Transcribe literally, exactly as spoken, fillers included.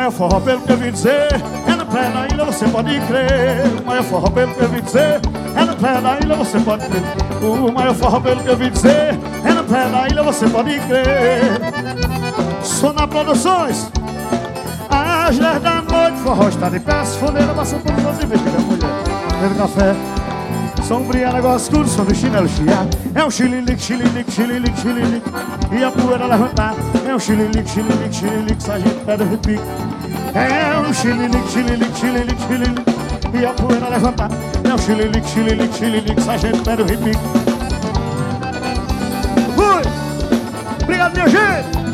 maior forró, pelo que eu vi dizer, é na praia da ilha, você pode crer. O maior forró, pelo que eu vi dizer, é na praia da ilha, você pode crer. O maior forró, pelo que eu vi dizer, é na praia da ilha, você pode crer. Sonar Produções. Às dez da noite, forró está de pé, funeira, passando por todos e vestido de mulher. Bebe café, sombria, negócio escuro, som do chinelo chiar. É um xililique, xililique, xililique, xililique, e a poeira levantar. É um xililique, xililique, xililique, sargento pé do repique. É um xililique, xililique, xililique, xililique, e a poeira levantar. É um xililique, xililique, xililique, sargento pé do repique. Fui! Obrigado, minha gente!